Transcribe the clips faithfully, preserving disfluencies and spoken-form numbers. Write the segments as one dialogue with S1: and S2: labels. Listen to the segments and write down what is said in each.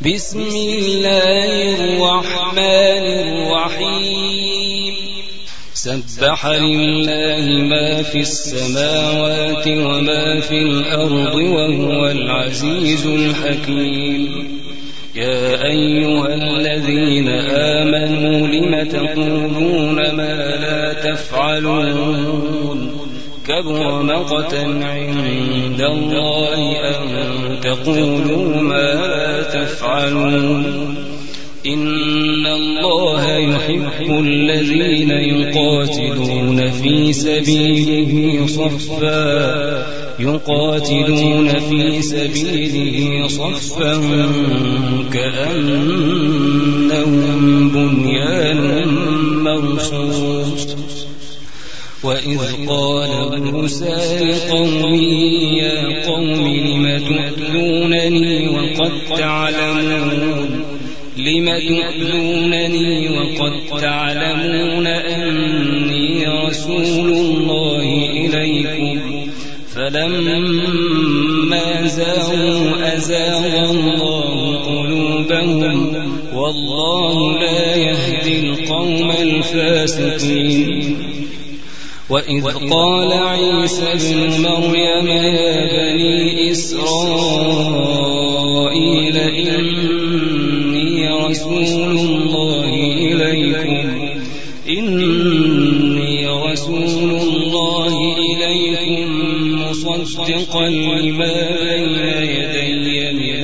S1: بسم الله الرحمن الرحيم سبح لله ما في السماوات وما في الأرض وهو العزيز الحكيم يا أيها الذين آمنوا لم تقولون ما لا تفعلون كبر مقتا عند الله أن تقولوا ما لا تفعلون إن الله يحب الذين يقاتلون في سبيله صفا يقاتلون في سبيله صفا كأنهم بنيان مرصوص وإذ قال موسى لقومه يا قوم لم تؤذونني وقد تعلمون لم تؤذونني وقد تعلمون أني رسول الله إليكم فلما زاغوا أزاغ الله قلوبهم والله لا يهدي القوم الفاسقين وإذ قال عيسى ابن مريم يا بني إسرائيل إني رسول الله إليكم إني رسول الله إليكم مصدقا لما بين يدي من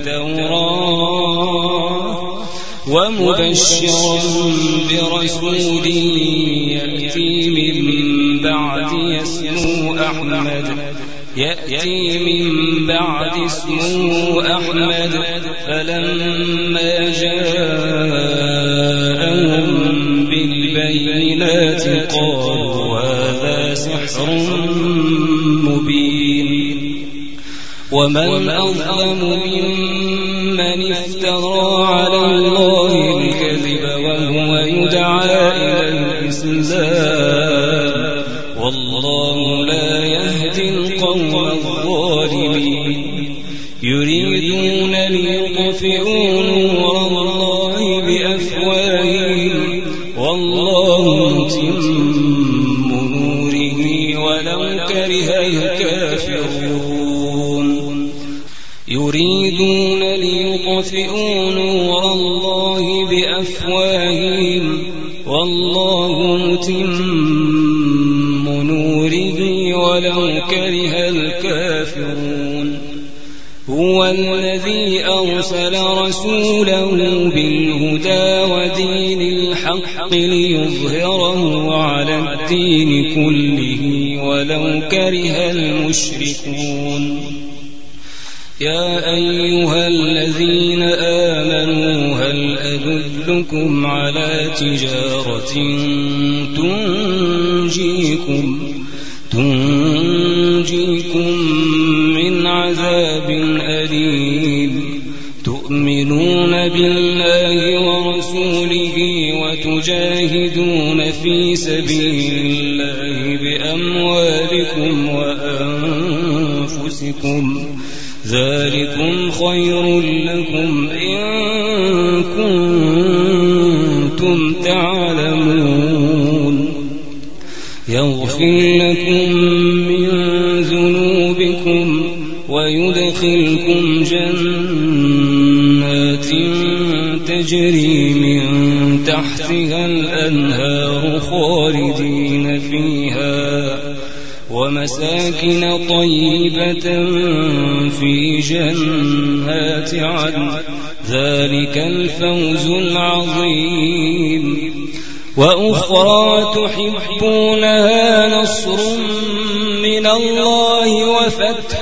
S1: التوراة ومبشرا برسول يأتي من بعد اسمه أحمد يأتي من بعد اسمه أحمد فلما جاءهم بالبينات قالوا هذا سحر مبين ومن أظلم ممن افترى على الله الكذب وهو يدعى إلى الإسلام والله لا يهدي القوم الظالمين يريدون ليطفئوا نور الله بأفواههم والله متم نوره ولو كره الكافرون يريدون ليطفئوا نور الله بأفواههم والله متم نوره ولو كره الكافرون هو الذي أرسل رسوله بالهدى ودين الحق ليظهره على الدين كله ولو كره المشركون يا أيها الذين آمنوا هل أدلكم على تجارة تنجيكم تنجيكم من عذاب أليم تؤمنون بالله ورسوله وتجاهدون في سبيل الله بأموالكم وأنفسكم ذلكم خير لكم إن كنتم تعلمون يغفر لكم من ذنوبكم ويدخلكم جنات تجري من تحتها الأنهار خالدين فيها ومساكن طيبة في جنات عدن ذلك الفوز العظيم وأخرى تحبونها نصر من الله وفتح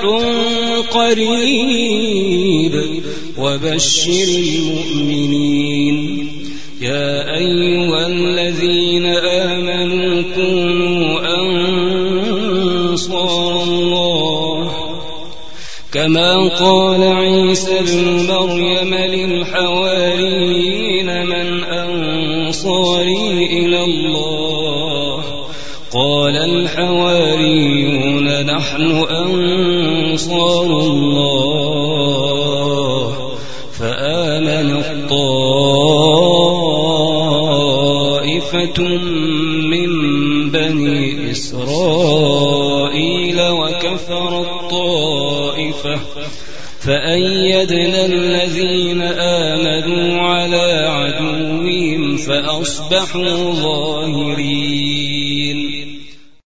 S1: قريب وبشر المؤمنين يا أيها الذين آمنوا كونوا أنصار الله كما قال عيسى ابن مريم للحواريين من أنصاري إلى الله قال الحواريون نحن أنصار الله فآمنوا فآمنت طائفة من بني إسرائيل وكفرت طائفة فأيدنا الذين آمنوا على عدوهم فأصبحوا ظاهرين